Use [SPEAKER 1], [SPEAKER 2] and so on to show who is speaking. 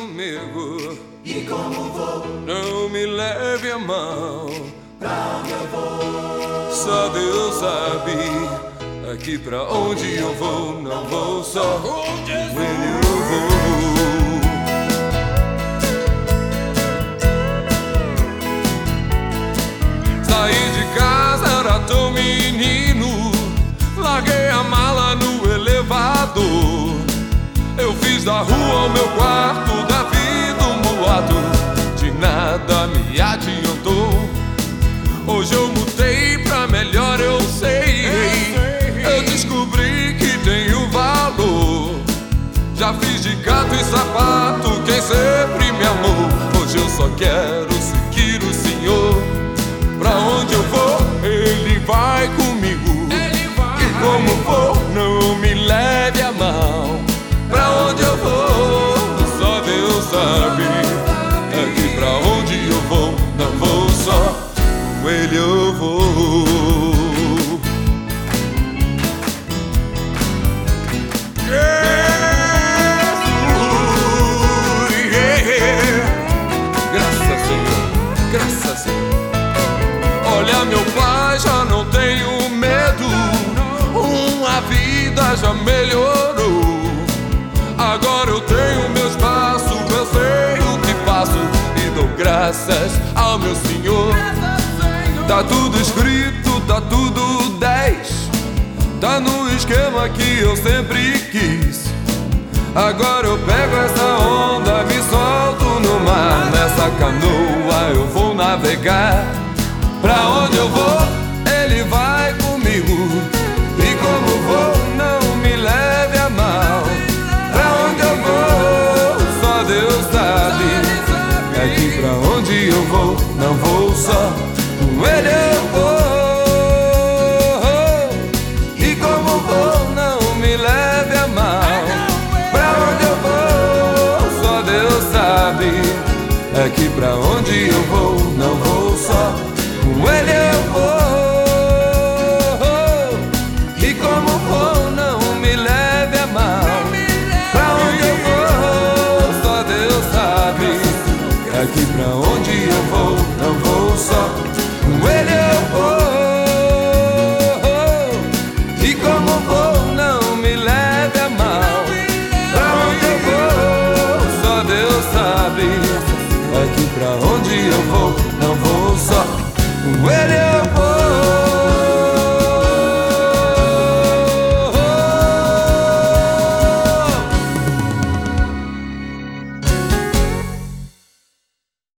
[SPEAKER 1] comigo.
[SPEAKER 2] E como vou?
[SPEAKER 1] Não me leve a mão.
[SPEAKER 2] Pra onde eu vou?
[SPEAKER 1] Só Deus sabe. Aqui pra onde eu vou, não vou só. Com Ele eu vou. Saí de casa, era tão menino. Larguei a mala no elevador. Eu fiz da rua o meu quarto, da vida um boato. De nada me adiantou. Hoje eu mudei pra melhor, eu sei. Eu descobri que tenho valor. Já fiz de gato e sapato quem sempre me amou. Hoje eu só quero seguir o Senhor. Pra onde eu vou, Ele vai comigo. E como for, não me leve a mão. Pra onde eu vou, só Deus sabe. Aqui pra onde eu vou, não vou só. Com Ele eu vou. Graças, Senhor, graças, Senhor. Olha, meu Pai, já não tenho medo. A vida já melhorou. Agora eu tenho meu espaço, eu sei o que faço e dou graças ao meu Senhor. Tá tudo escrito, tá tudo 10. Tá no esquema que eu sempre quis. Agora eu pego essa onda, me solto no mar. Nessa canoa eu vou navegar. Pra onde eu vou, Ele vai comigo. E como vou, não me leve a mal. Pra onde eu vou, só Deus sabe. Aqui pra onde eu vou, não vou só. Com Ele eu vou. E como vou, não me leve a mal. Pra onde eu vou, só Deus sabe. Aqui pra onde eu vou, não vou só. Com Ele eu vou. E como for, não me leve a mal. Pra onde eu vou, só Deus sabe. Aqui pra onde eu vou.